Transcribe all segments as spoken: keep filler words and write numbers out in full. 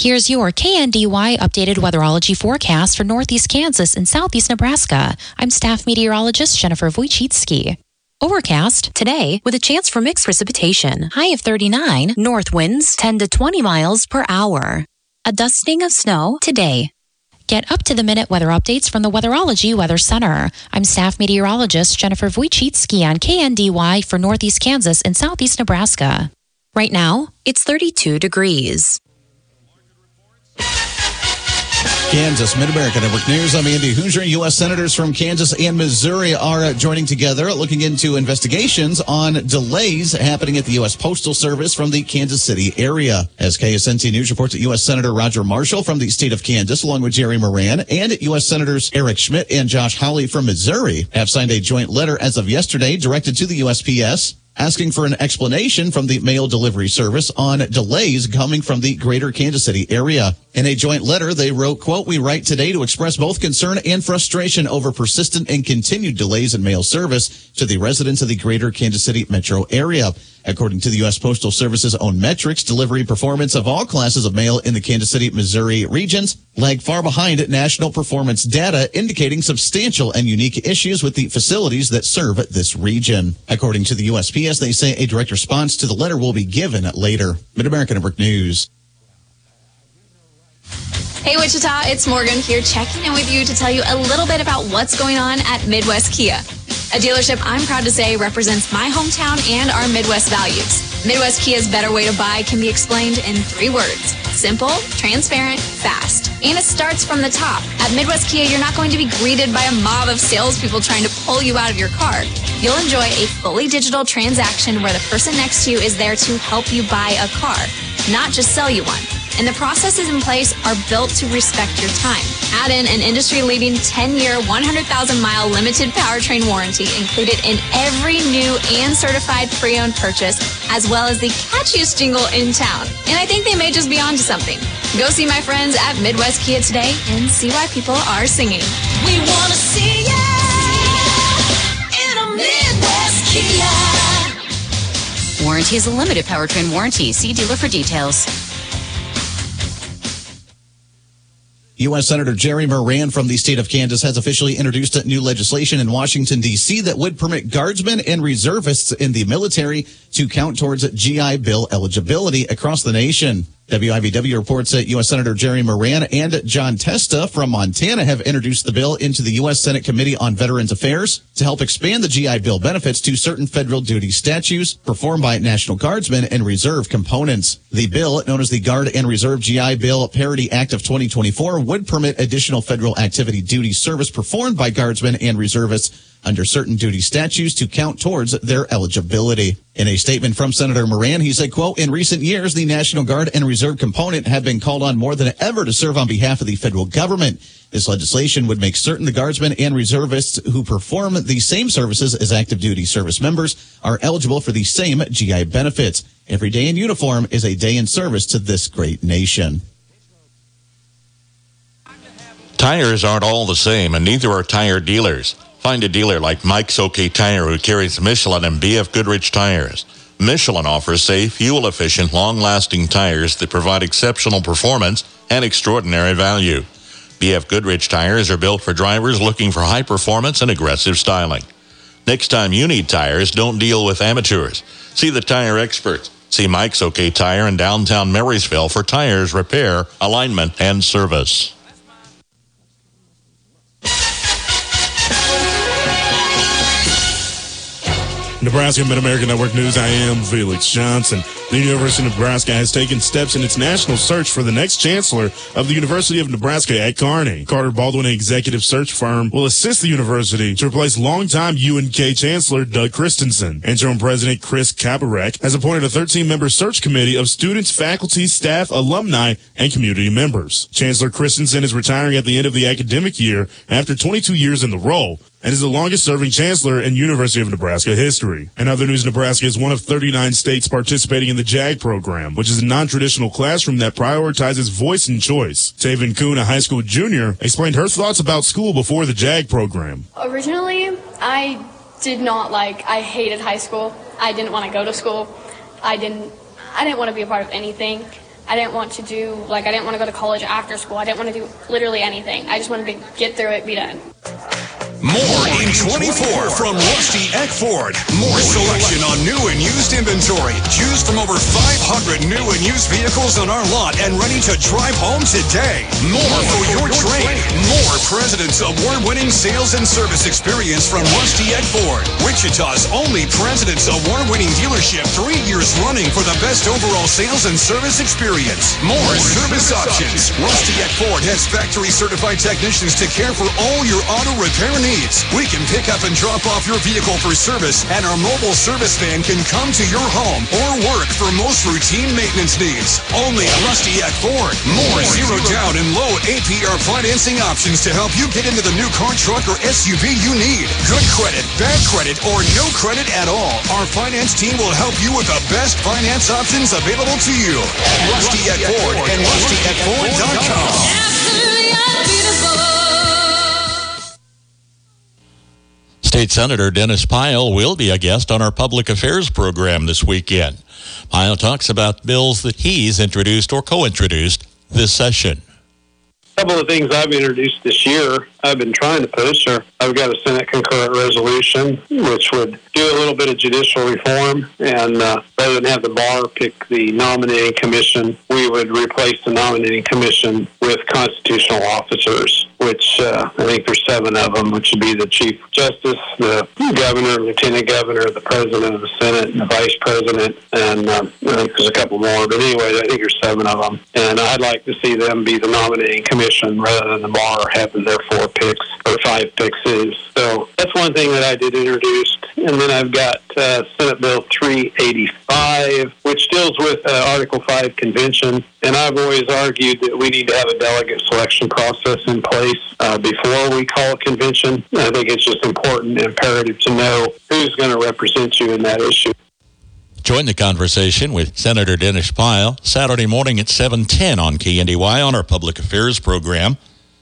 Here's your K N D Y updated weatherology forecast for northeast Kansas and southeast Nebraska. I'm staff meteorologist Jennifer Wojcicki. Overcast today with a chance for mixed precipitation. High of thirty-nine, north winds ten to twenty miles per hour. A dusting of snow today. Get up-to-the-minute weather updates from the Weatherology Weather Center. I'm staff meteorologist Jennifer Wojcicki on K N D Y for northeast Kansas and southeast Nebraska. Right now, it's thirty-two degrees. Kansas Mid-America Network News. I'm Andy Hoosier. U S Senators from Kansas and Missouri are joining together, looking into investigations on delays happening at the U S Postal Service from the Kansas City area. As K S N T News reports, that U S Senator Roger Marshall from the state of Kansas, along with Jerry Moran, and U S Senators Eric Schmitt and Josh Hawley from Missouri, have signed a joint letter as of yesterday directed to the U S P S, asking for an explanation from the mail delivery service on delays coming from the greater Kansas City area. In a joint letter, they wrote, quote, "We write today to express both concern and frustration over persistent and continued delays in mail service to the residents of the greater Kansas City metro area. According to the U S Postal Service's own metrics, delivery performance of all classes of mail in the Kansas City, Missouri regions lag far behind national performance data, indicating substantial and unique issues with the facilities that serve this region." According to the U S P S, they say a direct response to the letter will be given later. Mid-America Network News. Hey Wichita, it's Morgan here checking in with you to tell you a little bit about what's going on at Midwest Kia. A dealership I'm proud to say represents my hometown and our Midwest values. Midwest Kia's better way to buy can be explained in three words: simple, transparent, fast. And it starts from the top. At Midwest Kia, you're not going to be greeted by a mob of salespeople trying to pull you out of your car. You'll enjoy a fully digital transaction where the person next to you is there to help you buy a car, not just sell you one. And the processes in place are built to respect your time. Add in an industry-leading ten-year, one hundred thousand mile limited powertrain warranty included in every new and certified pre-owned purchase, as well as the catchiest jingle in town. And I think they may just be onto something. Go see my friends at Midwest Kia today and see why people are singing. We want to see ya in a Midwest Kia. Warranty is a limited powertrain warranty. See dealer for details. U S Senator Jerry Moran from the state of Kansas has officially introduced new legislation in Washington, D C that would permit guardsmen and reservists in the military to count towards G I Bill eligibility across the nation. W I V W reports that U S Senator Jerry Moran and John Testa from Montana have introduced the bill into the U S Senate Committee on Veterans Affairs to help expand the G I Bill benefits to certain federal duty statutes performed by National Guardsmen and reserve components. The bill, known as the Guard and Reserve G I Bill Parity Act of twenty twenty-four, would permit additional federal activity duty service performed by guardsmen and reservists under certain duty statutes to count towards their eligibility. In a statement from Senator Moran, he said, quote, "In recent years, the National Guard and Reserve component have been called on more than ever to serve on behalf of the federal government. This legislation would make certain the guardsmen and reservists who perform the same services as active duty service members are eligible for the same G I benefits. Every day in uniform is a day in service to this great nation." Tires aren't all the same, and neither are tire dealers. Find a dealer like Mike's OK Tire, who carries Michelin and B F Goodrich tires. Michelin offers safe, fuel-efficient, long-lasting tires that provide exceptional performance and extraordinary value. B F Goodrich tires are built for drivers looking for high performance and aggressive styling. Next time you need tires, don't deal with amateurs. See the tire experts. See Mike's OK Tire in downtown Marysville for tires, repair, alignment, and service. Nebraska Mid-America Network News, I am Felix Johnson. The University of Nebraska has taken steps in its national search for the next chancellor of the University of Nebraska at Kearney. Carter Baldwin, an executive search firm, will assist the university to replace longtime U N K Chancellor Doug Christensen. Interim President Chris Kabarek has appointed a thirteen-member search committee of students, faculty, staff, alumni, and community members. Chancellor Christensen is retiring at the end of the academic year after twenty-two years in the role, and is the longest-serving chancellor in University of Nebraska history. In other news, Nebraska is one of thirty-nine states participating in the JAG program, which is a non-traditional classroom that prioritizes voice and choice. Taven Kuhn, a high school junior, explained her thoughts about school before the JAG program. Originally, I did not like, I hated high school. I didn't want to go to school. I didn't, I didn't want to be a part of anything. I didn't want to do, like, I didn't want to go to college after school. I didn't want to do literally anything. I just wanted to get through it, be done. More in twenty-four from Rusty Eck Ford. More selection on new and used inventory. Choose from over five hundred new and used vehicles on our lot and ready to drive home today. More for your trade. More President's Award-winning sales and service experience from Rusty Eck Ford. Wichita's only President's Award-winning dealership, three years running for the best overall sales and service experience. More service options. Rusty Eck Ford has factory-certified technicians to care for all your auto repair needs. We can pick up and drop off your vehicle for service, and our mobile service van can come to your home or work for most routine maintenance needs. Only Rusty Eck Ford. More zero down and low A P R financing options to help you get into the new car, truck, or S U V you need. Good credit, bad credit, or no credit at all. Our finance team will help you with the best finance options available to you. Rusty Eck Ford and rusty eck ford dot com. State Senator Dennis Pyle will be a guest on our public affairs program this weekend. Pyle talks about bills that he's introduced or co-introduced this session. A couple of things I've introduced this year I've been trying to push are I've got a Senate concurrent resolution which would do a little bit of judicial reform, and uh, rather than have the bar pick the nominating commission, we would replace the nominating commission with constitutional officers, which uh, I think there's seven of them, which would be the Chief Justice, the Governor, Lieutenant Governor, the President of the Senate, and the Vice President, and um, I think there's a couple more. But anyway, I think there's seven of them, and I'd like to see them be the nominating commission rather than the bar having their four picks or five picks is. So that's one thing that I did introduce. And then I've got uh, Senate Bill three eighty-five, which deals with uh, Article five convention. And I've always argued that we need to have a delegate selection process in place uh, before we call a convention. I think it's just important and imperative to know who's going to represent you in that issue. Join the conversation with Senator Dennis Pyle Saturday morning at seven ten on K N D Y on our Public Affairs program.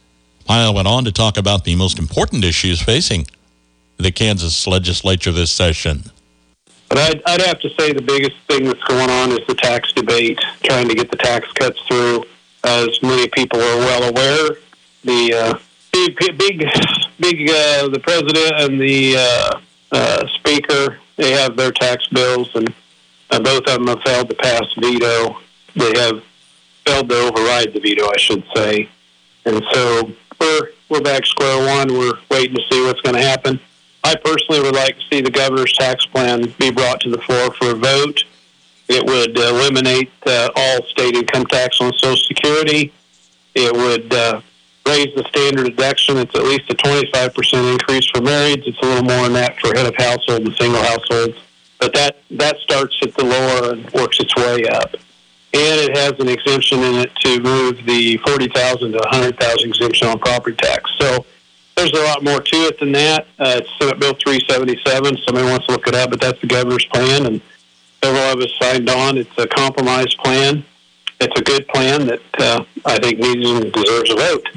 Pyle went on to talk about the most important issues facing the Kansas legislature this session. But I'd, I'd have to say the biggest thing that's going on is the tax debate, trying to get the tax cuts through. As many people are well aware, the uh, big, big, big, uh, the president and the uh, uh, speaker, they have their tax bills, and uh, both of them have failed to pass veto. They have failed to override the veto, I should say. And so we're we're back square one. We're waiting to see what's going to happen. I personally would like to see the governor's tax plan be brought to the floor for a vote. It would uh, eliminate uh, all state income tax on Social Security. It would uh, raise the standard deduction. It's at least a twenty-five percent increase for marrieds. It's a little more than that for head of household and single households. But that, that starts at the lower and works its way up. And it has an exemption in it to move the forty thousand dollars to one hundred thousand dollars exemption on property tax. So there's a lot more to it than that. Uh, it's Senate Bill three seventy-seven. Somebody wants to look it up, but that's the governor's plan, and several of us signed on. It's a compromise plan. It's a good plan that uh, I think needs and deserves a vote.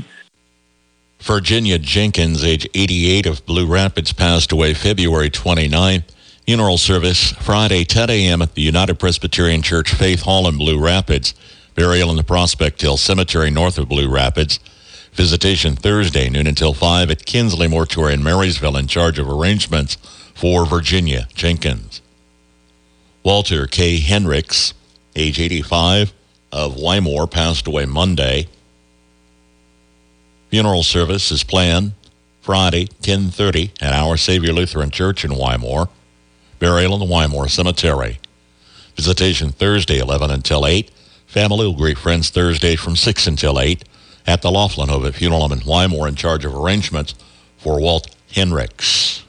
Virginia Jenkins, age eighty-eight, of Blue Rapids, passed away February twenty-ninth. Funeral service Friday, ten a.m. at the United Presbyterian Church Faith Hall in Blue Rapids. Burial in the Prospect Hill Cemetery north of Blue Rapids. Visitation Thursday, noon until five at Kinsley Mortuary in Marysville, in charge of arrangements for Virginia Jenkins. Walter K. Henricks, age eighty-five, of Wymore, passed away Monday. Funeral service is planned Friday, ten thirty at Our Savior Lutheran Church in Wymore. Burial in the Wymore Cemetery. Visitation Thursday, eleven until eight. Family will greet friends Thursday from six until eight at the Laughlin Home at Funeral Home in Wymore, in charge of arrangements for Walt Henricks.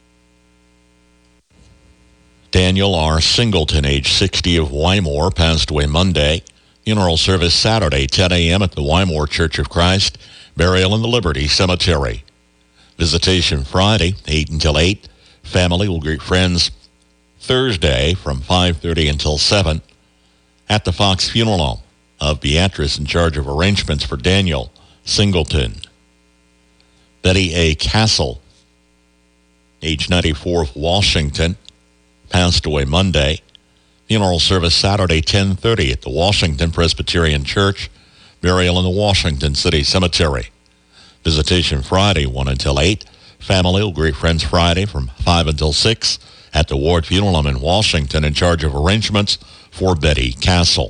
Daniel R. Singleton, age sixty, of Wymore, passed away Monday. Funeral service Saturday, ten a.m. at the Wymore Church of Christ. Burial in the Liberty Cemetery. Visitation Friday, eight until eight. Family will greet friends Thursday from five thirty until seven at the Fox Funeral Home of Beatrice, in charge of arrangements for Daniel Singleton. Betty A. Castle, age ninety-four, of Washington, passed away Monday. Funeral service Saturday, ten thirty at the Washington Presbyterian Church. Burial in the Washington City Cemetery. Visitation Friday, one until eight. Family will greet friends Friday from five until six at the Ward Funeral Home in Washington, in charge of arrangements for Betty Castle.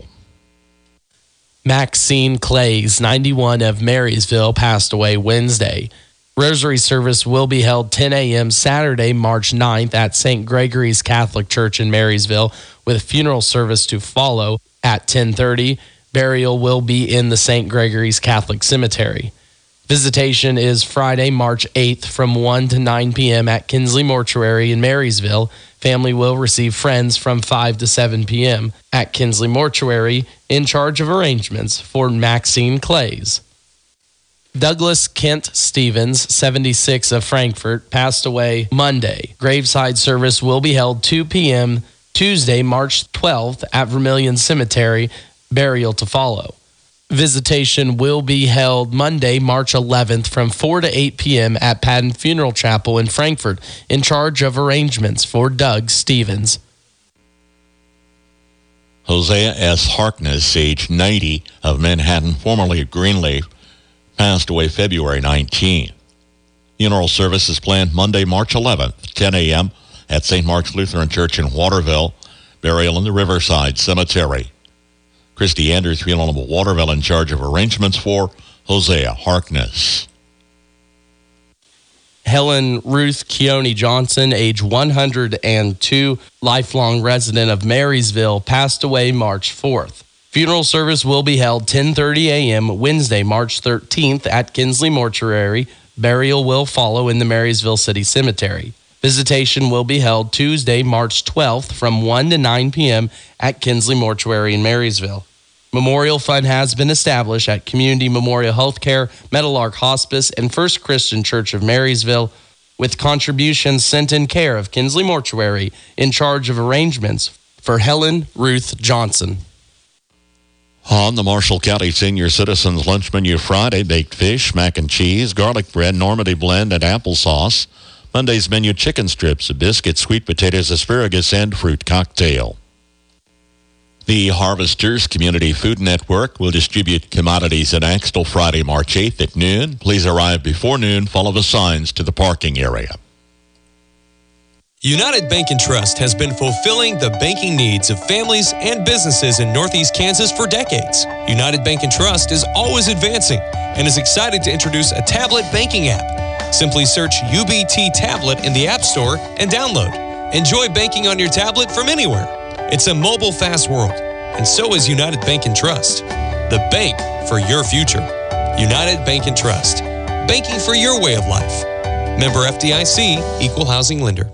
Maxine Clays, ninety-one, of Marysville, passed away Wednesday. Rosary service will be held ten a.m. Saturday, March ninth at Saint Gregory's Catholic Church in Marysville, with funeral service to follow at ten thirty. Burial will be in the Saint Gregory's Catholic Cemetery. Visitation is Friday, March eighth from one to nine p.m. at Kinsley Mortuary in Marysville. Family will receive friends from five to seven p.m. at Kinsley Mortuary, in charge of arrangements for Maxine Clays. Douglas Kent Stevens, seventy-six, of Frankfort, passed away Monday. Graveside service will be held two p.m. Tuesday, March twelfth at Vermilion Cemetery. Burial to follow. Visitation will be held Monday, March eleventh from four to eight p.m. at Patton Funeral Chapel in Frankfort, in charge of arrangements for Doug Stevens. Hosea S. Harkness, age ninety, of Manhattan, formerly of Greenleaf, passed away February nineteenth. Funeral service is planned Monday, March eleventh, ten a.m. at Saint Mark's Lutheran Church in Waterville. Burial in the Riverside Cemetery. Christy Andrews, Funeral Home of Waterville, in charge of arrangements for Hosea Harkness. Helen Ruth Keone Johnson, age one hundred two, lifelong resident of Marysville, passed away March fourth. Funeral service will be held ten thirty a.m. Wednesday, March thirteenth at Kinsley Mortuary. Burial will follow in the Marysville City Cemetery. Visitation will be held Tuesday, March twelfth from one to nine p.m. at Kinsley Mortuary in Marysville. Memorial Fund has been established at Community Memorial Healthcare, Meadowlark Hospice, and First Christian Church of Marysville, with contributions sent in care of Kinsley Mortuary, in charge of arrangements for Helen Ruth Johnson. On the Marshall County Senior Citizens Lunch Menu Friday, baked fish, mac and cheese, garlic bread, Normandy blend, and applesauce. Monday's menu, chicken strips, biscuits, sweet potatoes, asparagus, and fruit cocktail. The Harvesters Community Food Network will distribute commodities in Axtell Friday, March eighth at noon. Please arrive before noon. Follow the signs to the parking area. United Bank and Trust has been fulfilling the banking needs of families and businesses in Northeast Kansas for decades. United Bank and Trust is always advancing and is excited to introduce a tablet banking app. Simply search U B T Tablet in the App Store and download. Enjoy banking on your tablet from anywhere. It's a mobile fast world, and so is United Bank and Trust. The bank for your future. United Bank and Trust. Banking for your way of life. Member F D I C, Equal Housing Lender.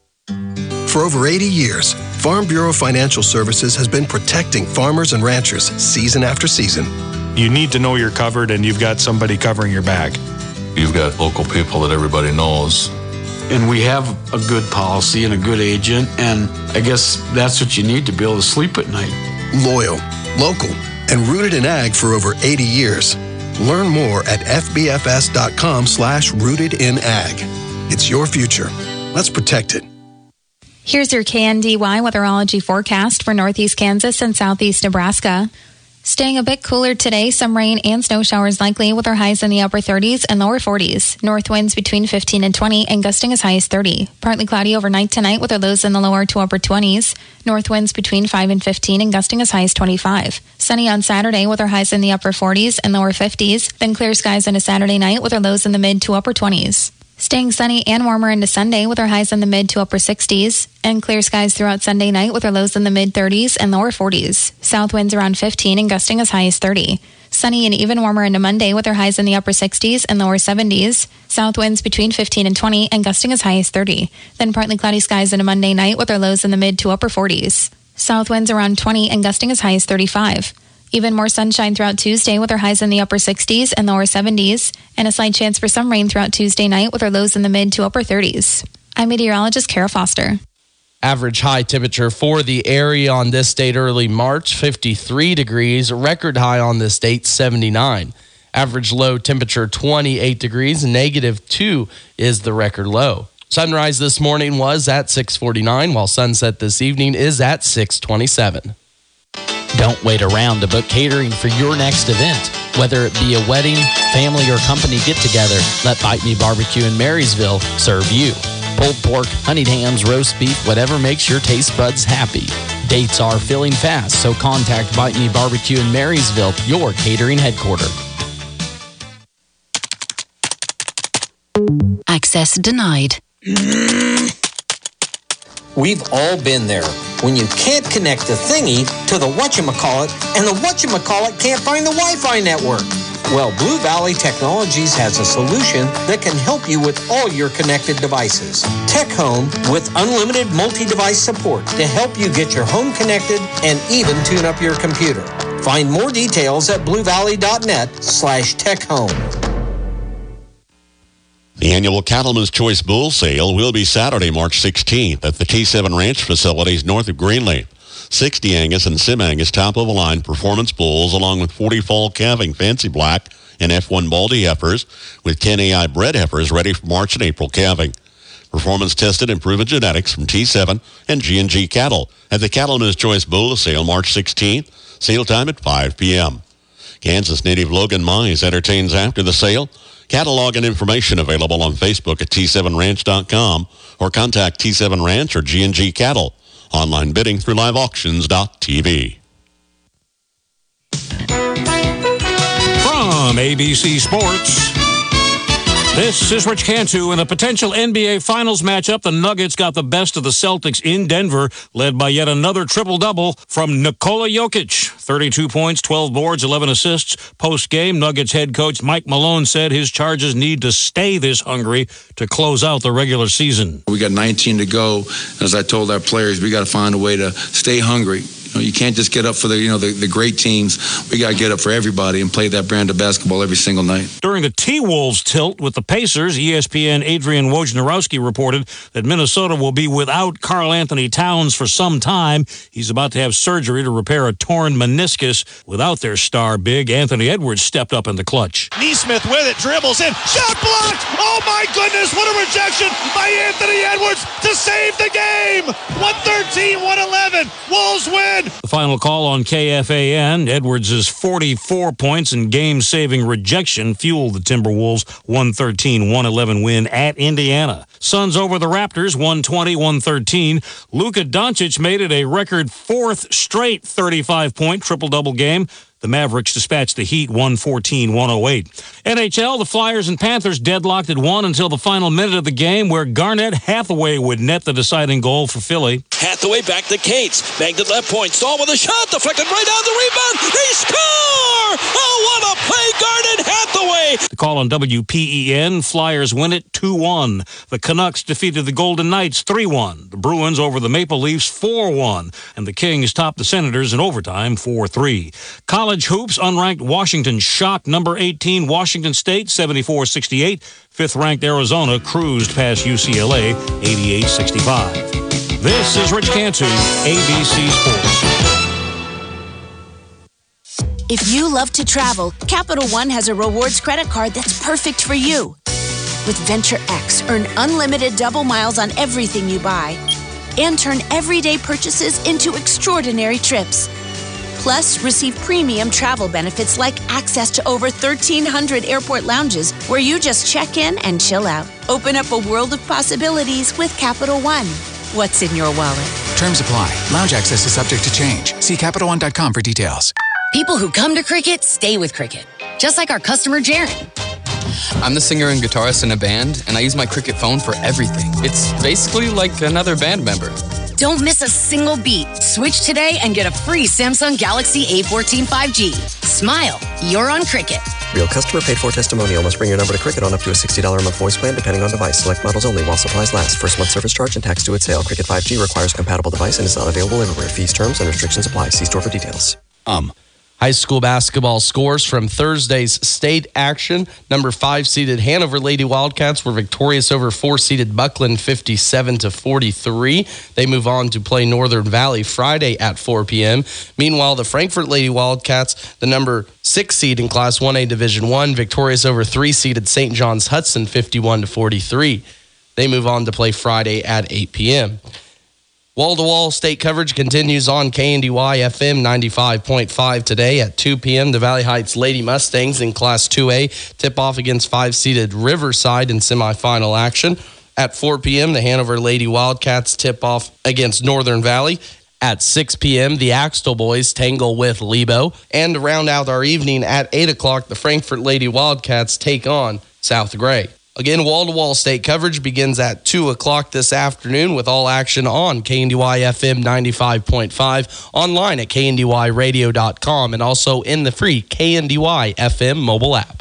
For over eighty years, Farm Bureau Financial Services has been protecting farmers and ranchers season after season. You need to know you're covered and you've got somebody covering your back. You've got local people that everybody knows. And we have a good policy and a good agent, and I guess that's what you need to be able to sleep at night. Loyal, local, and rooted in ag for over eighty years. Learn more at fbfs.com slash rooted in ag. It's your future. Let's protect it. Here's your K N D Y weatherology forecast for Northeast Kansas and Southeast Nebraska. Staying a bit cooler today, some rain and snow showers likely with our highs in the upper thirties and lower forties. North winds between fifteen and twenty and gusting as high as thirty. Partly cloudy overnight tonight with our lows in the lower to upper twenties. North winds between five and fifteen and gusting as high as twenty-five. Sunny on Saturday with our highs in the upper forties and lower fifties. Then clear skies into Saturday night with our lows in the mid to upper twenties. Staying sunny and warmer into Sunday with our highs in the mid to upper sixties, and clear skies throughout Sunday night with our lows in the mid thirties and lower forties. South winds around fifteen and gusting as high as thirty. Sunny and even warmer into Monday with our highs in the upper sixties and lower seventies. South winds between fifteen and twenty and gusting as high as thirty. Then partly cloudy skies into Monday night with our lows in the mid to upper forties. South winds around twenty and gusting as high as thirty-five. Even more sunshine throughout Tuesday with our highs in the upper sixties and lower seventies, and a slight chance for some rain throughout Tuesday night with our lows in the mid to upper thirties. I'm meteorologist Kara Foster. Average high temperature for the area on this date early March, fifty-three degrees. Record high on this date, seventy-nine. Average low temperature, twenty-eight degrees. Negative two is the record low. Sunrise this morning was at six forty-nine, while sunset this evening is at six twenty-seven. Don't wait around to book catering for your next event. Whether it be a wedding, family, or company get-together, let Bite Me Barbecue in Marysville serve you. Pulled pork, honeyed hams, roast beef, whatever makes your taste buds happy. Dates are filling fast, so contact Bite Me Barbecue in Marysville, your catering headquarters. Access denied. We've all been there. When you can't connect the thingy to the whatchamacallit, and the whatchamacallit can't find the Wi-Fi network. Well, Blue Valley Technologies has a solution that can help you with all your connected devices. Tech Home with unlimited multi-device support to help you get your home connected and even tune up your computer. Find more details at bluevalley.net slash tech home. The annual Cattleman's Choice Bull Sale will be Saturday, March sixteenth at the T seven Ranch facilities north of Greenleaf. sixty Angus and Sim Angus top-of-the-line performance bulls, along with forty fall calving fancy black and F one Baldy heifers, with ten A I bred heifers ready for March and April calving. Performance-tested and proven genetics from T seven and G and G cattle at the Cattleman's Choice Bull Sale, March sixteenth. Sale time at five p.m. Kansas native Logan Mize entertains after the sale. Catalog and information available on Facebook at T seven ranch dot com or contact T seven Ranch or G and G Cattle. Online bidding through live auctions dot t v. From A B C Sports, this is Rich Cantu. In a potential N B A Finals matchup, the Nuggets got the best of the Celtics in Denver, led by yet another triple-double from Nikola Jokic. thirty-two points, twelve boards, eleven assists. Post-game, Nuggets head coach Mike Malone said his charges need to stay this hungry to close out the regular season. We got nineteen to go. As I told our players, we got to find a way to stay hungry. You know, you can't just get up for the, you know, the, the great teams. We got to get up for everybody and play that brand of basketball every single night. During the T-Wolves tilt with the Pacers, E S P N Adrian Wojnarowski reported that Minnesota will be without Karl Anthony Towns for some time. He's about to have surgery to repair a torn meniscus. Without their star big, Anthony Edwards stepped up in the clutch. Neesmith with it, dribbles in, shot blocked! Oh my goodness, what a rejection by Anthony Edwards to save the game! one thirteen one eleven, Wolves win! The final call on K F A N. Edwards' forty-four points and game-saving rejection fueled the Timberwolves' one thirteen one eleven win at Indiana. Suns over the Raptors, one twenty one thirteen. Luka Doncic made it a record fourth straight thirty-five point triple-double game. The Mavericks dispatched the Heat one fourteen one oh eight. N H L, the Flyers and Panthers deadlocked at one until the final minute of the game, where Garnett Hathaway would net the deciding goal for Philly. Hathaway back to Cates. Bagged at left point. Stahl with a shot. Deflected right down the rebound. They score! Oh, what a play, Garnett Hathaway! The call on W P E N. Flyers win it two one. The Canucks defeated the Golden Knights three one. The Bruins over the Maple Leafs four one. And the Kings topped the Senators in overtime four three. College hoops, unranked Washington shocked number eighteen Washington State seventy-four sixty-eight. Fifth-ranked Arizona cruised past U C L A eighty-eight sixty-five. This is Rich Cantu, A B C Sports. If you love to travel, Capital One has a rewards credit card that's perfect for you. With Venture X, earn unlimited double miles on everything you buy and turn everyday purchases into extraordinary trips. Plus, receive premium travel benefits like access to over thirteen hundred airport lounges where you just check in and chill out. Open up a world of possibilities with Capital One. What's in your wallet? Terms apply. Lounge access is subject to change. See Capital One dot com for details. People who come to Cricket stay with Cricket, just like our customer Jaron. I'm the singer and guitarist in a band, and I use my Cricket phone for everything. It's basically like another band member. Don't miss a single beat. Switch today and get a free Samsung Galaxy A fourteen five G. Smile, you're on Cricket. Real customer paid for testimonial. Must bring your number to Cricket on up to a sixty dollars a month voice plan depending on device. Select models only while supplies last. First month service charge and tax due at sale. Cricket five G requires a compatible device and is not available everywhere. Fees, terms, and restrictions apply. See store for details. Um. High school basketball scores from Thursday's state action. Number five-seeded Hanover Lady Wildcats were victorious over four-seeded Buckland fifty-seven to forty-three. They move on to play Northern Valley Friday at four p.m. Meanwhile, the Frankfort Lady Wildcats, the number six seed in Class one A Division one, victorious over three-seeded Saint John's Hudson fifty-one to forty-three. They move on to play Friday at eight p.m. Wall-to-wall state coverage continues on K N D Y F M ninety-five point five today at two p.m. The Valley Heights Lady Mustangs in Class two A tip off against five-seeded Riverside in semifinal action. At four p.m., the Hanover Lady Wildcats tip off against Northern Valley. At six p.m., the Axtell boys tangle with Lebo. And to round out our evening at eight o'clock, the Frankfort Lady Wildcats take on South Gray. Again, wall-to-wall state coverage begins at two o'clock this afternoon with all action on K N D Y F M ninety-five point five, online at K N D Y radio dot com, and also in the free K N D Y F M mobile app.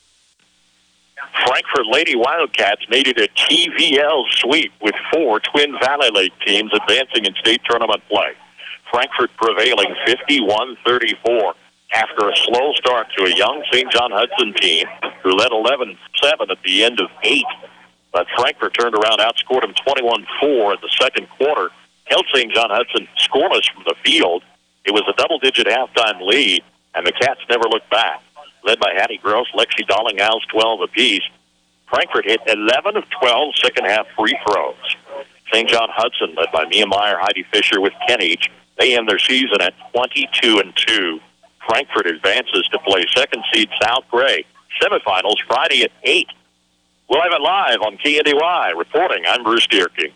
Frankfort Lady Wildcats made it a T V L sweep with four Twin Valley Lake teams advancing in state tournament play. Frankfort prevailing fifty-one thirty-four. After a slow start to a young Saint John Hudson team who led eleven seven at the end of eight. But Frankfort turned around, outscored them twenty-one four in the second quarter, held Saint John Hudson scoreless from the field. It was a double-digit halftime lead, and the Cats never looked back. Led by Hattie Gross, Lexi Dollinghouse, twelve apiece. Frankfort hit eleven of twelve second-half free throws. Saint John Hudson, led by Mia Meyer, Heidi Fisher with Ken each, they end their season at twenty-two and two. Frankfort advances to play second seed South Gray. Semifinals Friday at eight. We'll have it live on K N D Y. Reporting, I'm Bruce Deerking.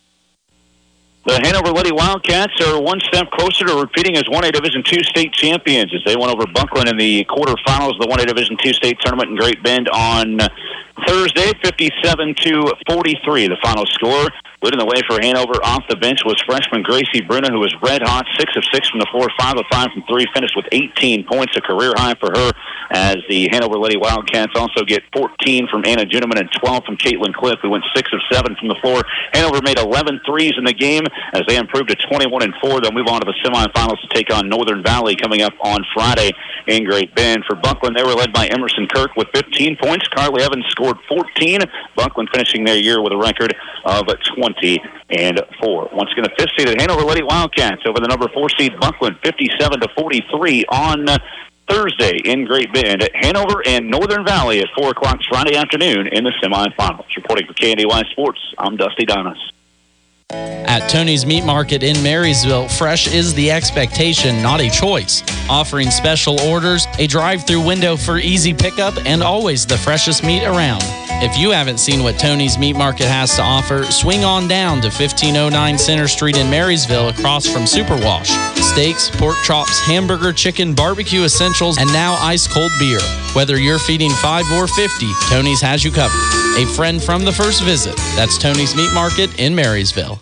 The Hanover Lady Wildcats are one step closer to repeating as one A Division two state champions as they went over Buckland in the quarterfinals of the one A Division two state tournament in Great Bend on Thursday, fifty-seven to forty-three, the final score. Leading the way for Hanover off the bench was freshman Gracie Bruna, who was red hot, six of six from the floor, five of five from three, finished with eighteen points, a career high for her, as the Hanover Lady Wildcats also get fourteen from Anna Juneman and twelve from Caitlin Cliff, who went six of seven from the floor. Hanover made eleven threes in the game as they improved to twenty-one and four. They'll move on to the semifinals to take on Northern Valley coming up on Friday in Great Bend. For Buckland, they were led by Emerson Kirk with fifteen points. Carly Evans scored fourteen. Buckland finishing their year with a record of twenty and four. Once again, the fifth seeded Hanover Lady Wildcats over the number four seed Buckland, fifty-seven to forty-three on Thursday in Great Bend. Hanover and Northern Valley at four o'clock Friday afternoon in the semifinals. Reporting for K N D Y Sports, I'm Dusty Donis. At Tony's Meat Market in Marysville, fresh is the expectation, not a choice. Offering special orders, a drive-through window for easy pickup, and always the freshest meat around. If you haven't seen what Tony's Meat Market has to offer, swing on down to fifteen oh nine Center Street in Marysville across from Superwash. Steaks, pork chops, hamburger, chicken, barbecue essentials, and now ice-cold beer. Whether you're feeding five or fifty, Tony's has you covered. A friend from the first visit. That's Tony's Meat Market in Marysville.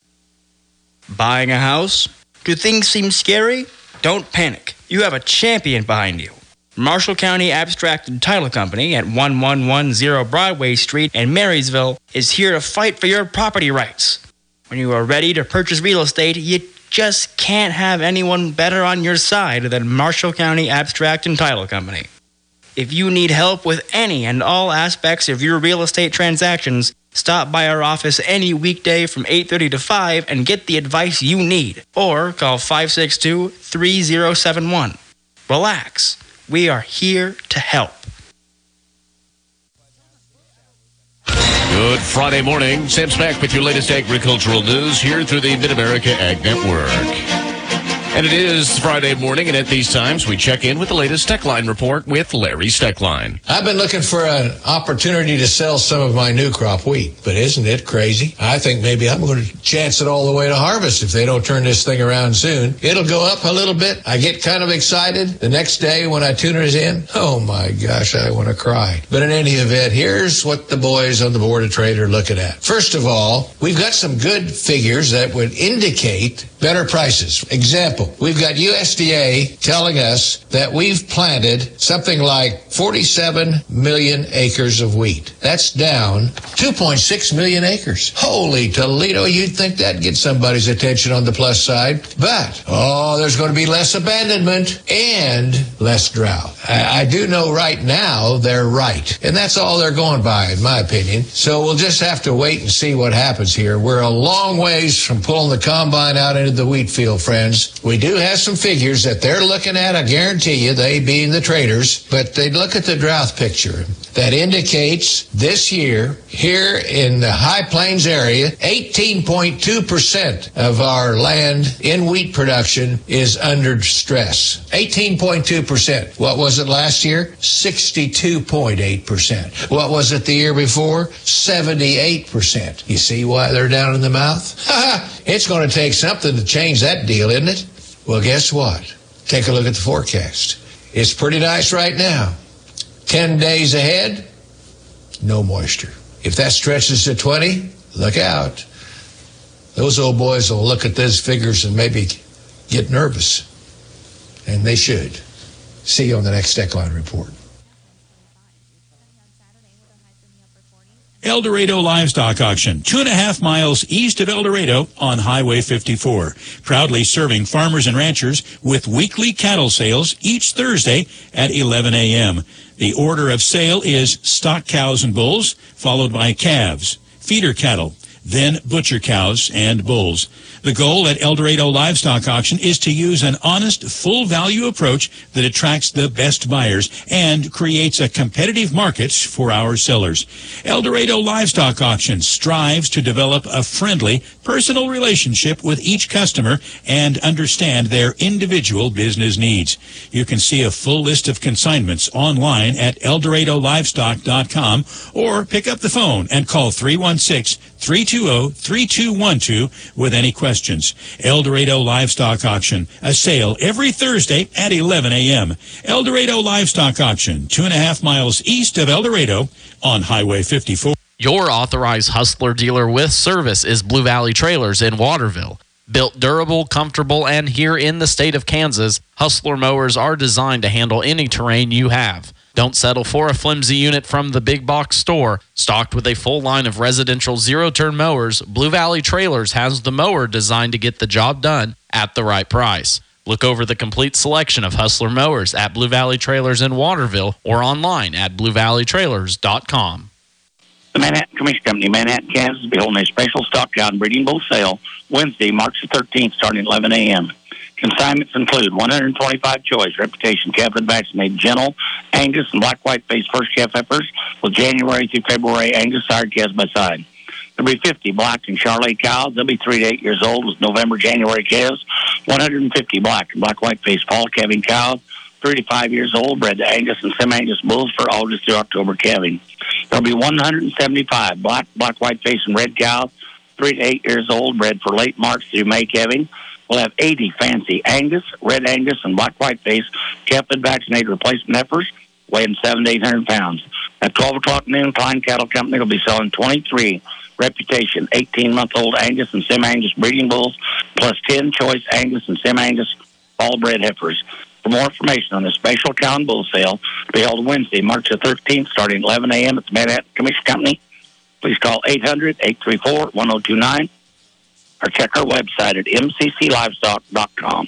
Buying a house? Do things seem scary? Don't panic. You have a champion behind you. Marshall County Abstract and Title Company at eleven ten Broadway Street in Marysville is here to fight for your property rights. When you are ready to purchase real estate, you just can't have anyone better on your side than Marshall County Abstract and Title Company. If you need help with any and all aspects of your real estate transactions, stop by our office any weekday from eight thirty to five and get the advice you need. Or call five six two, three oh seven one. Relax. We are here to help. Good Friday morning. Sam Smack with your latest agricultural news here through the Mid-America Ag Network. And it is Friday morning, and at these times, we check in with the latest Techline report with Larry Steckline. I've been looking for an opportunity to sell some of my new crop wheat, but isn't it crazy? I think maybe I'm going to chance it all the way to harvest if they don't turn this thing around soon. It'll go up a little bit. I get kind of excited. The next day when I tune it in, oh my gosh, I want to cry. But in any event, here's what the boys on the Board of Trade are looking at. First of all, we've got some good figures that would indicate better prices. Example, we've got U S D A telling us that we've planted something like forty-seven million acres of wheat. That's down two point six million acres. Holy Toledo, you'd think that'd get somebody's attention on the plus side. But, oh, there's going to be less abandonment and less drought. I, I do know right now they're right. And that's all they're going by, in my opinion. So we'll just have to wait and see what happens here. We're a long ways from pulling the combine out into the wheat field, friends. We do have some figures that they're looking at, I guarantee you, they being the traders, but they look at the drought picture that indicates this year, here in the High Plains area, eighteen point two percent of our land in wheat production is under stress. eighteen point two percent. What was it last year? sixty-two point eight percent. What was it the year before? seventy-eight percent. You see why they're down in the mouth? It's going to take something to change that deal, isn't it? Well, guess what? Take a look at the forecast. It's pretty nice right now. ten days ahead, no moisture. If that stretches to twenty, look out. Those old boys will look at those figures and maybe get nervous. And they should. See you on the next Techline Report. El Dorado Livestock Auction, two and a half miles east of El Dorado on Highway fifty-four. Proudly serving farmers and ranchers with weekly cattle sales each Thursday at eleven a.m. The order of sale is stock cows and bulls, followed by calves, feeder cattle, then butcher cows and bulls. The goal at El Dorado Livestock Auction is to use an honest, full-value approach that attracts the best buyers and creates a competitive market for our sellers. El Dorado Livestock Auction strives to develop a friendly, personal relationship with each customer and understand their individual business needs. You can see a full list of consignments online at el dorado livestock dot com or pick up the phone and call three one six, three two zero, three two one two with any questions. El Dorado Livestock Auction, a sale every Thursday at eleven a.m. El Dorado Livestock Auction, two and a half miles east of El Dorado on Highway fifty-four. Your authorized Hustler dealer with service is Blue Valley Trailers in Waterville. Built durable, comfortable, and here in the state of Kansas, Hustler mowers are designed to handle any terrain you have. Don't settle for a flimsy unit from the big box store. Stocked with a full line of residential zero-turn mowers, Blue Valley Trailers has the mower designed to get the job done at the right price. Look over the complete selection of Hustler mowers at Blue Valley Trailers in Waterville or online at blue valley trailers dot com. The Manhattan Commission Company, Manhattan, Kansas, will be holding a special stock cow and breeding bull sale Wednesday, March the thirteenth, starting at eleven a.m. Consignments include one hundred twenty-five choice reputation calf and vaccinated gentle Angus and black white faced first calf heifers with January through February Angus sired calves by side. There'll be fifty black and Charolais cows. They'll be three to eight years old with November January calves. one hundred fifty black and black white faced fall calving cows, three to five years old, bred to Angus and semi-Angus bulls for August through October calving. There'll be one hundred seventy-five black, black white faced and red cows, three to eight years old, bred for late March through May calving. We'll have eighty fancy Angus, red Angus, and black white face calf and vaccinated replacement heifers weighing seven to eight hundred pounds. At twelve o'clock noon, Klein Cattle Company will be selling twenty-three reputation eighteen-month-old Angus and semi-Angus breeding bulls, plus ten choice Angus and semi-Angus all-bred heifers. For more information on this special cow and bull sale, to be held Wednesday, March the thirteenth, starting at eleven a.m. at the Manhattan Commission Company, please call eight hundred, eight three four, one oh two nine or check our website at m c c livestock dot com.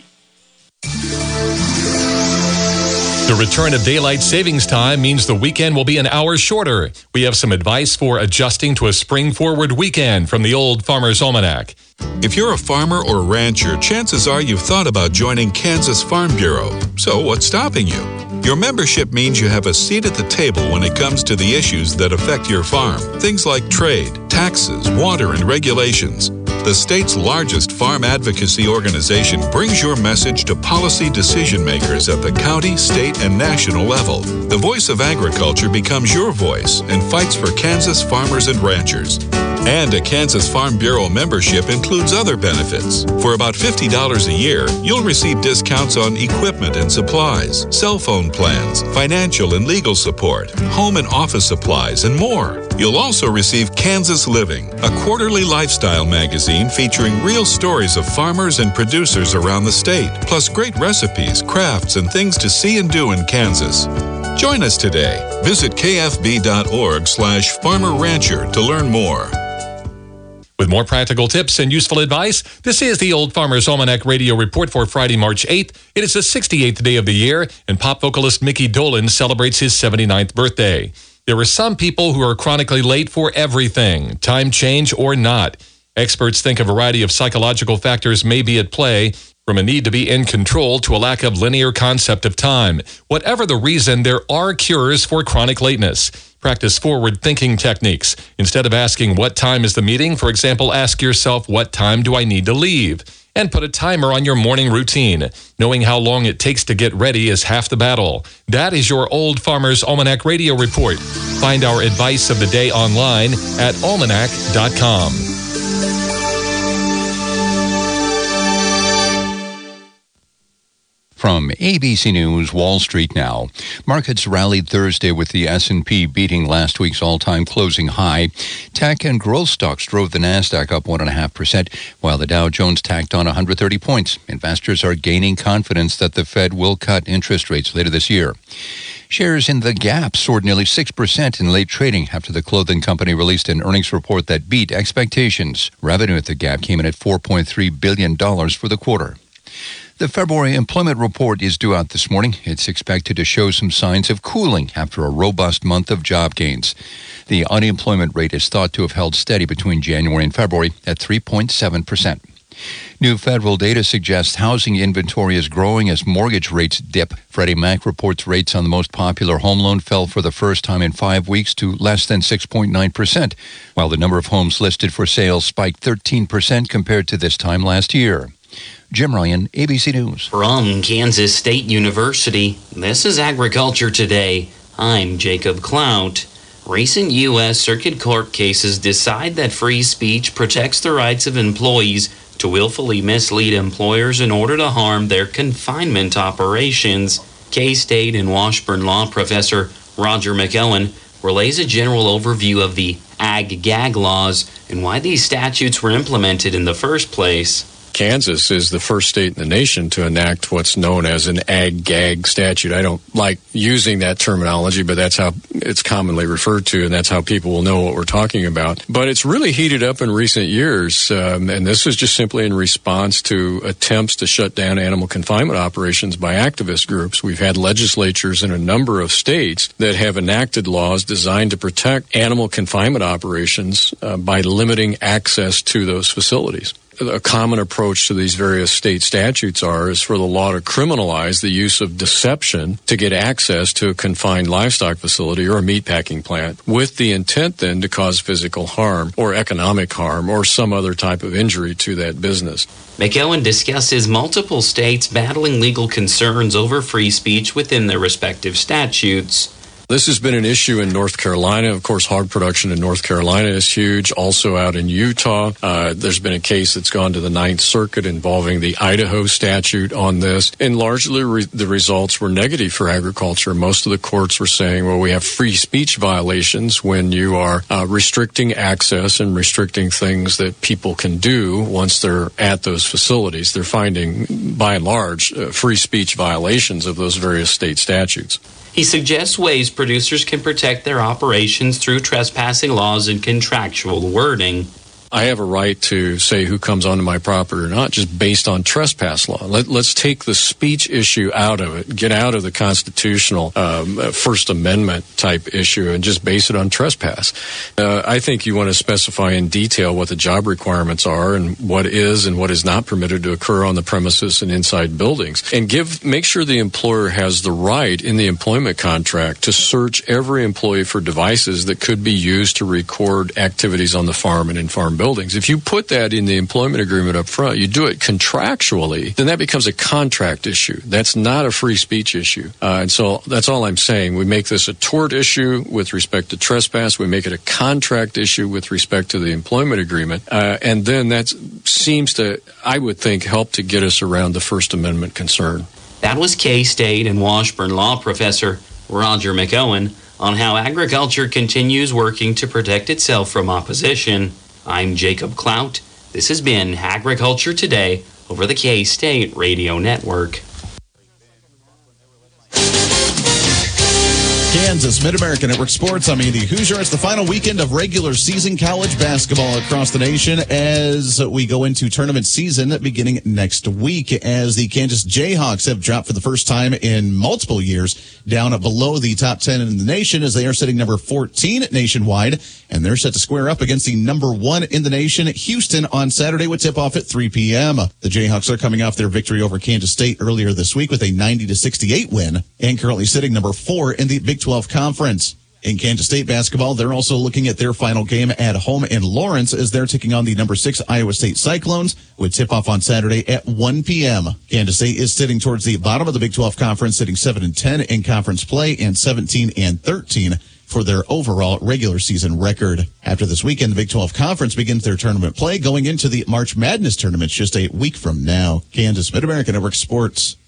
The return of daylight savings time means the weekend will be an hour shorter. We have some advice for adjusting to a spring-forward weekend from the Old Farmer's Almanac. If you're a farmer or rancher, chances are you've thought about joining Kansas Farm Bureau. So what's stopping you? Your membership means you have a seat at the table when it comes to the issues that affect your farm. Things like trade, taxes, water, and regulations. The state's largest farm advocacy organization brings your message to policy decision makers at the county, state, and national level. The voice of agriculture becomes your voice and fights for Kansas farmers and ranchers. And a Kansas Farm Bureau membership includes other benefits. For about fifty dollars a year, you'll receive discounts on equipment and supplies, cell phone plans, financial and legal support, home and office supplies, and more. You'll also receive Kansas Living, a quarterly lifestyle magazine featuring real stories of farmers and producers around the state, plus great recipes, crafts, and things to see and do in Kansas. Join us today. Visit k f b dot org slash farmer rancher to learn more. With more practical tips and useful advice, this is the Old Farmer's Almanac Radio Report for Friday, March eighth. It is the sixty-eighth day of the year, and pop vocalist Mickey Dolenz celebrates his seventy-ninth birthday. There are some people who are chronically late for everything, time change or not. Experts think a variety of psychological factors may be at play, from a need to be in control to a lack of linear concept of time. Whatever the reason, there are cures for chronic lateness. Practice forward-thinking techniques. Instead of asking what time is the meeting, for example, ask yourself, what time do I need to leave? And put a timer on your morning routine. Knowing how long it takes to get ready is half the battle. That is your Old Farmer's Almanac Radio Report. Find our advice of the day online at almanac dot com. From A B C News, Wall Street now. Markets rallied Thursday with the S and P beating last week's all-time closing high. Tech and growth stocks drove the Nasdaq up one point five percent, while the Dow Jones tacked on one hundred thirty points. Investors are gaining confidence that the Fed will cut interest rates later this year. Shares in The Gap soared nearly six percent in late trading after the clothing company released an earnings report that beat expectations. Revenue at The Gap came in at four point three billion dollars for the quarter. The February employment report is due out this morning. It's expected to show some signs of cooling after a robust month of job gains. The unemployment rate is thought to have held steady between January and February at three point seven percent. New federal data suggests housing inventory is growing as mortgage rates dip. Freddie Mac reports rates on the most popular home loan fell for the first time in five weeks to less than six point nine percent, while the number of homes listed for sale spiked thirteen percent compared to this time last year. Jim Ryan, A B C News. From Kansas State University, this is Agriculture Today. I'm Jacob Clout. Recent U S Circuit Court cases decide that free speech protects the rights of employees to willfully mislead employers in order to harm their confinement operations. K-State and Washburn law professor Roger McEwen relays a general overview of the ag-gag laws and why these statutes were implemented in the first place. Kansas is the first state in the nation to enact what's known as an ag-gag statute. I don't like using that terminology, but that's how it's commonly referred to, and that's how people will know what we're talking about. But it's really heated up in recent years, um, and this is just simply in response to attempts to shut down animal confinement operations by activist groups. We've had legislatures in a number of states that have enacted laws designed to protect animal confinement operations uh, by limiting access to those facilities. A common approach to these various state statutes are is for the law to criminalize the use of deception to get access to a confined livestock facility or a meatpacking plant, with the intent then to cause physical harm or economic harm or some other type of injury to that business. McEwen discusses multiple states battling legal concerns over free speech within their respective statutes. This has been an issue in North Carolina. Of course, hog production in North Carolina is huge. Also out in Utah, uh, there's been a case that's gone to the Ninth Circuit involving the Idaho statute on this. And largely re- the results were negative for agriculture. Most of the courts were saying, well, we have free speech violations when you are uh, restricting access and restricting things that people can do once they're at those facilities. They're finding, by and large, uh, free speech violations of those various state statutes. He suggests ways producers can protect their operations through trespassing laws and contractual wording. I have a right to say who comes onto my property or not just based on trespass law. Let, let's take the speech issue out of it, get out of the constitutional um, First Amendment type issue and just base it on trespass. Uh, I think you want to specify in detail what the job requirements are and what is and what is not permitted to occur on the premises and inside buildings. And give make sure the employer has the right in the employment contract to search every employee for devices that could be used to record activities on the farm and in farm buildings. If you put that in the employment agreement up front, you do it contractually, then that becomes a contract issue. That's not a free speech issue. Uh, and so that's all I'm saying. We make this a tort issue with respect to trespass. We make it a contract issue with respect to the employment agreement. Uh, and then that seems to, I would think, help to get us around the First Amendment concern. That was K-State and Washburn law professor Roger McEwen on how agriculture continues working to protect itself from opposition. I'm Jacob Clout. This has been Agriculture Today over the K-State Radio Network. Kansas Mid-America Network Sports. I'm Andy Hoosier. It's the final weekend of regular season college basketball across the nation as we go into tournament season beginning next week, as the Kansas Jayhawks have dropped for the first time in multiple years down below the top ten in the nation, as they are sitting number fourteen nationwide, and they're set to square up against the number one in the nation, Houston, on Saturday with tip-off at three p.m. The Jayhawks are coming off their victory over Kansas State earlier this week with a ninety to sixty-eight win, and currently sitting number four in the Big twelve Conference. In Kansas State basketball, they're also looking at their final game at home in Lawrence, as they're taking on the number six Iowa State Cyclones with tip-off on Saturday at one p.m. Kansas State is sitting towards the bottom of the Big twelve Conference, sitting seven and ten in conference play and seventeen and thirteen for their overall regular season record. After this weekend, the Big twelve Conference begins their tournament play going into the March Madness tournaments just a week from now. Kansas Mid-America Network Sports.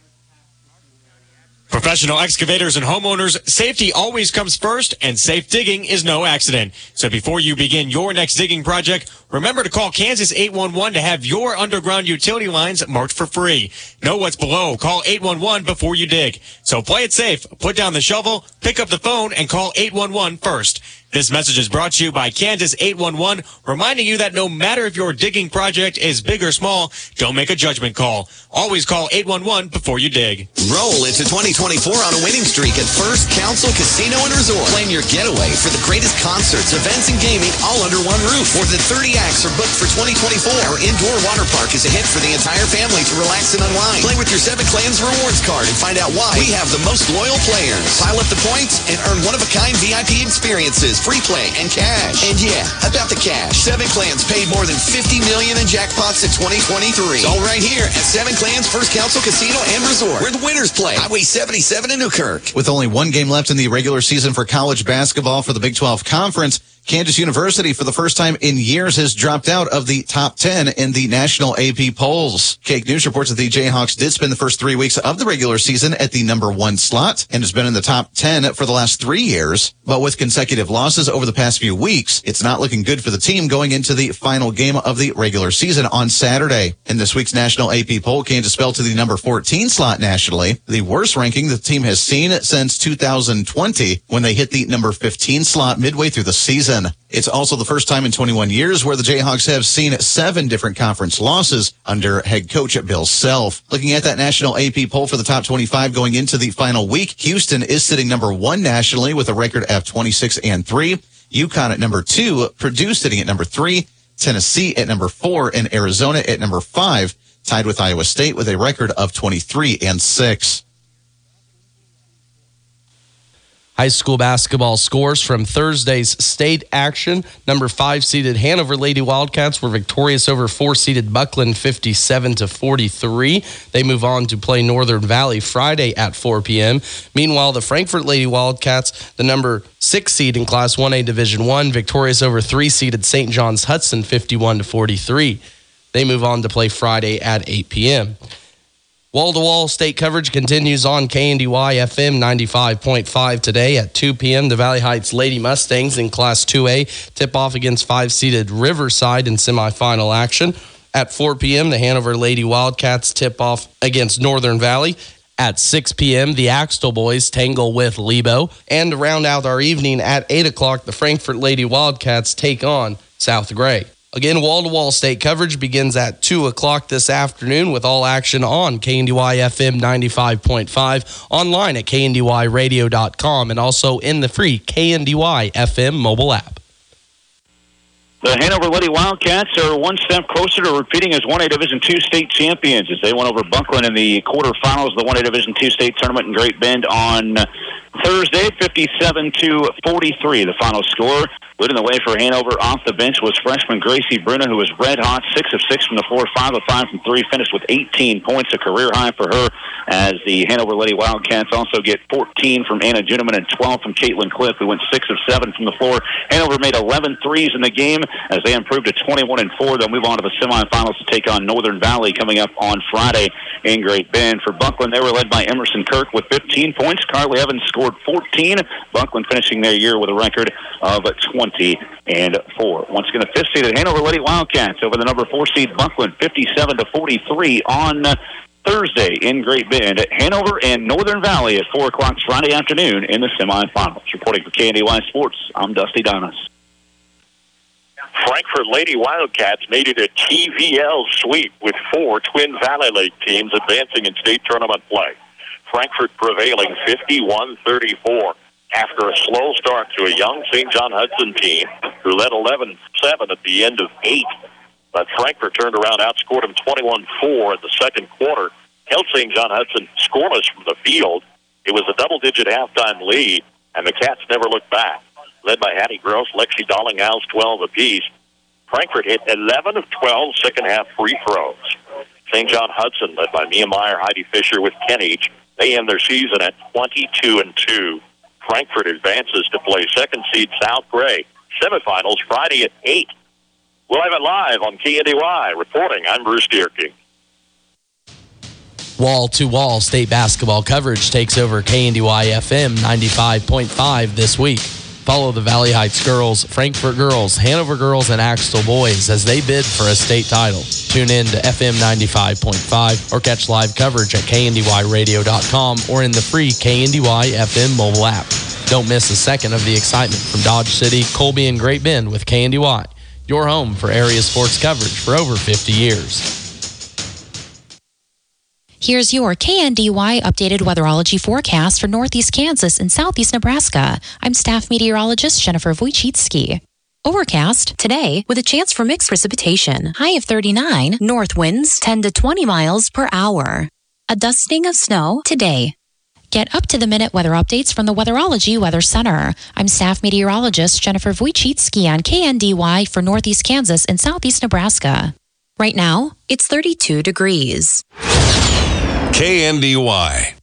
Professional excavators and homeowners, safety always comes first, and safe digging is no accident. So before you begin your next digging project, remember to call Kansas eight one one to have your underground utility lines marked for free. Know what's below. Call eight one one before you dig. So play it safe. Put down the shovel, pick up the phone, and call eight one one first. This message is brought to you by Kansas eight one one, reminding you that no matter if your digging project is big or small, don't make a judgment call. Always call eight one one before you dig. Roll into twenty twenty-four on a winning streak at First Council Casino and Resort. Plan your getaway for the greatest concerts, events, and gaming all under one roof. More than thirty acts are booked for twenty twenty-four. Our indoor water park is a hit for the entire family to relax and unwind. Play with your Seven Clans rewards card and find out why we have the most loyal players. Pile up the points and earn one-of-a-kind V I P experiences, free play, and cash. And yeah, about the cash, Seven Clans paid more than fifty million dollars in jackpots in twenty twenty-three. It's all right here at Seven Clans First Council Casino and Resort, where the winners play. Highway seventy-seven in Newkirk. With only one game left in the regular season for college basketball for the Big twelve Conference, Kansas University, for the first time in years, has dropped out of the top ten in the national A P polls. Cake News reports that the Jayhawks did spend the first three weeks of the regular season at the number one slot and has been in the top ten for the last three years. But with consecutive losses over the past few weeks, it's not looking good for the team going into the final game of the regular season on Saturday. In this week's national A P poll, Kansas fell to the number fourteen slot nationally, the worst ranking the team has seen since two thousand twenty, when they hit the number fifteen slot midway through the season. It's also the first time in twenty-one years where the Jayhawks have seen seven different conference losses under head coach Bill Self. Looking at that national A P poll for the top twenty-five going into the final week, Houston is sitting number one nationally with a record of twenty-six and three. UConn at number two, Purdue sitting at number three, Tennessee at number four, and Arizona at number five, tied with Iowa State with a record of twenty-three and six. High school basketball scores from Thursday's state action. Number five seeded Hanover Lady Wildcats were victorious over four seeded Buckland fifty-seven to forty-three. They move on to play Northern Valley Friday at four p.m. Meanwhile, the Frankfort Lady Wildcats, the number six seed in Class one A Division one, victorious over three seeded Saint John's Hudson fifty-one to forty-three. They move on to play Friday at eight p.m. Wall-to-wall state coverage continues on K N D Y F M ninety-five point five today at two p.m. The Valley Heights Lady Mustangs in Class two A tip off against five-seeded Riverside in semifinal action. At four p.m., the Hanover Lady Wildcats tip off against Northern Valley. At six p.m., the Axtell boys tangle with Lebo. And to round out our evening at eight o'clock, the Frankfort Lady Wildcats take on South Gray. Again, wall-to-wall state coverage begins at two o'clock this afternoon with all action on K N D Y F M ninety-five point five, online at K N D Y radio dot com, and also in the free K N D Y F M mobile app. The Hanover Lady Wildcats are one step closer to repeating as one A Division two state champions as they went over Buckland in the quarterfinals of the one A Division two state tournament in Great Bend on Thursday, fifty-seven to forty-three, the final score. Leading the way for Hanover off the bench was freshman Gracie Bruna, who was red hot, six of six from the floor, five of five from three, finished with eighteen points, a career high for her, as the Hanover Lady Wildcats also get fourteen from Anna Juneman and twelve from Caitlin Cliff, who went six of seven from the floor. Hanover made eleven threes in the game as they improved to twenty-one and four. They'll move on to the semifinals to take on Northern Valley coming up on Friday in Great Bend. For Buckland, they were led by Emerson Kirk with fifteen points. Carly Evans scored fourteen. Buckland finishing their year with a record of twenty and four. Once again, the fifth seeded Hanover Lady Wildcats over the number four seed Buckland, fifty-seven to forty-three on Thursday in Great Bend at Hanover and Northern Valley at four o'clock Friday afternoon in the semifinals. Reporting for K N D Y Sports, I'm Dusty Donis. Frankfort Lady Wildcats made it a T V L sweep with four Twin Valley Lake teams advancing in state tournament play. Frankfort prevailing fifty-one thirty-four after a slow start to a young Saint John Hudson team who led eleven seven at the end of eight. But Frankfort turned around, outscored them twenty-one four in the second quarter, held Saint John Hudson scoreless from the field. It was a double-digit halftime lead, and the Cats never looked back. Led by Hattie Gross, Lexi Dollinghouse, twelve apiece. Frankfort hit eleven of twelve second-half free throws. Saint John Hudson, led by Mia Meyer, Heidi Fisher with ten each. They end their season at twenty-two and two. Frankfort advances to play second seed South Gray. Semifinals Friday at eight. We'll have it live on K N D Y. Reporting, I'm Bruce Dierking. Wall-to-wall state basketball coverage takes over K N D Y F M ninety-five point five this week. Follow the Valley Heights girls, Frankfort girls, Hanover girls, and Axtell boys as they bid for a state title. Tune in to F M ninety-five point five or catch live coverage at K N D Y radio dot com or in the free K N D Y F M mobile app. Don't miss a second of the excitement from Dodge City, Colby, and Great Bend with K N D Y, your home for area sports coverage for over fifty years. Here's your K N D Y updated weatherology forecast for northeast Kansas and southeast Nebraska. I'm staff meteorologist Jennifer Wojcicki. Overcast today with a chance for mixed precipitation. High of thirty-nine, north winds ten to twenty miles per hour. A dusting of snow today. Get up-to-the-minute weather updates from the Weatherology Weather Center. I'm staff meteorologist Jennifer Wojcicki on K N D Y for northeast Kansas and southeast Nebraska. Right now, it's thirty-two degrees. K N D Y.